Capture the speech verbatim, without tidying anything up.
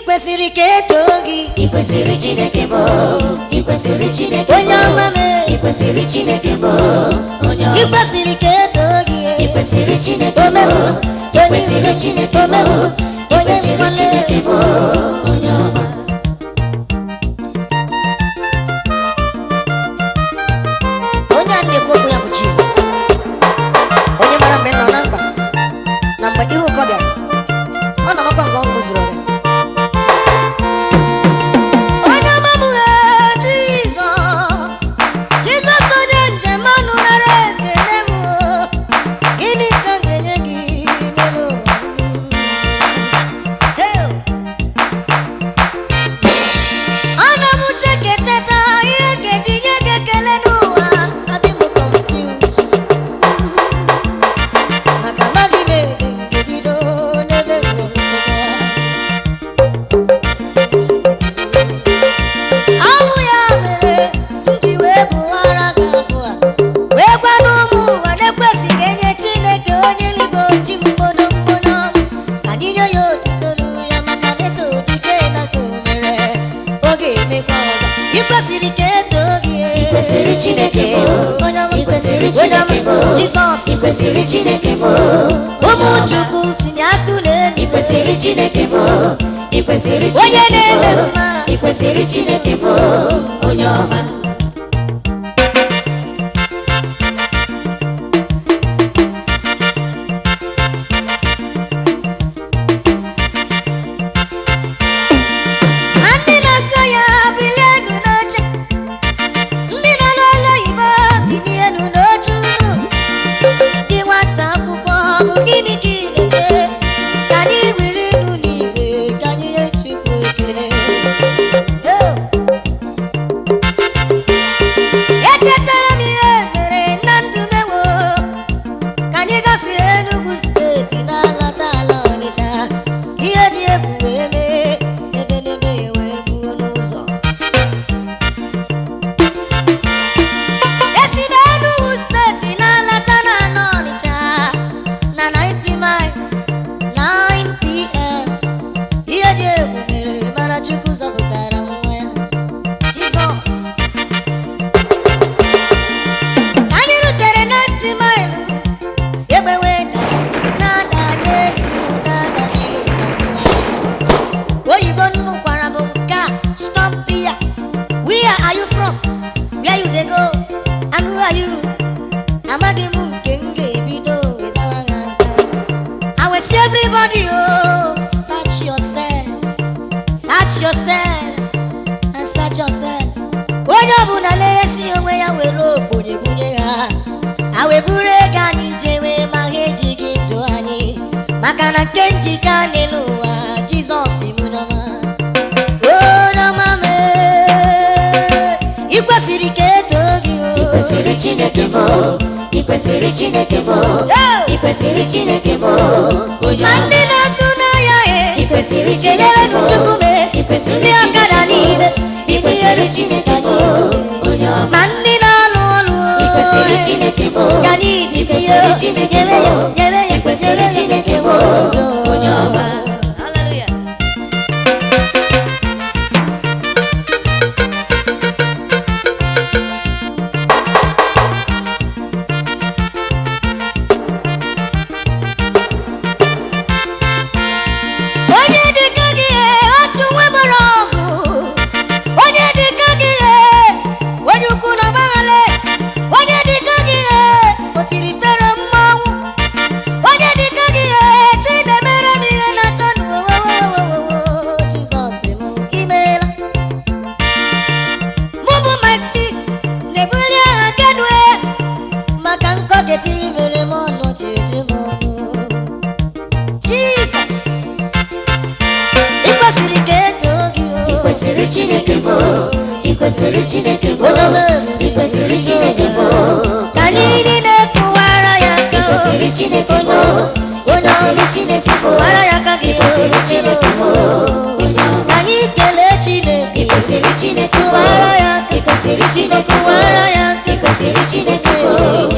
kwesịrị ka eto gị. I kwesịrị Chineke bụ, I kwesịrị Chineke Onye ọma m, I kwesịrị Chineke bụ, onye ọma. I kwesịrị ka eto gị. I kwesịrị Chineke bụ, I kwesịrị Chineke bụ, I kwesịrị Chineke bụ, onye ọma. Onye a na-ekwu okwu ya bụ Jizọs. Onye mara mgbe nọ na mkpa na mgbe ihe ụkọ bịara, ọ nọrọkwa nke ọṅụ zuru oke. Onye ọma m Jizọs, Jizọs onye njem ọnụ nara ekele m. Gịnị ka m ga-enye gị n'elu ụwa? Ana m uche keteta ihe ga-eji nye gị ekele n'ụwa. Adị m confused maka amaghị m ebe m ga-ebido n'ebe m nọ nsogbu ya. Ọ bụ ya mere m ji wee bụwara gị abụ a, wee gwa n'ụmụ ụwa na-ekwesịghị enye Chineke onye eluigwe oji mkpodo mkpodo m. Anyị nye ya otuto n'uru ya maka na eto dike na ka o mere, ọ ga-emekwa ọzọ. I kwesịrị ka eto gị. I kwesịrị Chineke bụ, Onye ọma, I kwesịrị onye ọma, Chineke bụ, Jizọs. I kwesịrị Chineke bụ, Ụmụ Chukwu tinye akụ n'elu. I kwesịrị Chineke bụ, I kwesịrị Onye Chineke na-eme bụ, mma. I kwesịrị Chineke bụ, onye ọma. Ndị na-asọ ya bilie enu n'oche, ndị nọ n'ụlọ oyibo bilie enu n'oche unu. Gị nwata akwụkwọ, ọ bụ gịnị ka ị na-eche? Ka anyị were enu n'igwe, ka anyị nye Chukwu ekele. Oh! Echetara m ihe mere na ndụ m ewo, ka anyị gasịrị Enugu steeti na-alata ala Ọnịcha. Ihe dị egwu wee mee, ebe n'ebe wee gbuo n'ụzọ. Esi na Enugu steeti na-alata na ala Ọnịcha na ninety miles, nine p m Ihe dị egwu mere mana Chukwu zọpụtara nwa ya, Jizọs. Ka anyị rutere ninety miles, egbe wee daa, na-ada n'elu, na-ada n'ihu n'azụ anyị. Oyibo nnụkwara bụ nke a, stop there. Where are you from? Where you dey go? And who are you? Amaghị m nke m ga-ebido wezawa ha aza. I will see everybody, oh, search yourself, search yourself, and search yourself. Onye ọbụla na-eresi onwe ya were ogbenye bunye ha. Ha wee buru ego anyị jewe ma ha ejighị ndụ anyị, maka na nke njika n'elu ụwa Jizọs bụ n'ọma. Onye ọma m, I kwesịrị ka eto gị. I kwesịrị Chineke bụ, I kwesịrị Chineke bụ, I kwesịrị Chineke bụ, onye Ma ọma. ndị na-asụ n'ahịa I e, kwesịrị Chineke kelere bụ, Chukwu me. I kwesịrị Ndị ọkada niile, I kwesịrị Chineke bụ, onye ọma. ma ndị na-alụ ọlụ I kwesịrị Chineke bụ, ka anyị I bido kwesịrị Chineke nyebe ya, bụ, nyebe ya, I kwesịrị nyebe ya, Chineke bụ, onye ọma. Hallelujah. onye dịka gị otu nwa gbara ọgụ, onye dịka gị onye ukwu na ọgbaghara, onye dịka gị o tiri fero mmanwụ, onye dịka gị Chinemere m ihe na-achọ n'owowowowowo. Jizọs m imeela. Mụ bụ Maxi na-ebuli aha Kenue maka nkọkịta i mere m ọnụ ji eju m ọnụ. Jizọs, I kwesịrị ka eto gị. I kwesịrị Chineke bụ, I kwesịrị Chineke bụ, Onye ọma m, I kwesịrị Chineke bụ, ka anyị niile kụwara ya aka. I kwesịrị Chineke bụ, I Onye ọma, kwesịrị Chineke bụ, kụwara ya aka gị. I kwesịrị Chineke bụ, onye ọma. Ka anyị kelee Chineke. I kwesịrị Chineke bụ, Kụwara ya aka. I kwesịrị Chineke bụ, Kụwara ya aka. I kwesịrị Chineke bụ,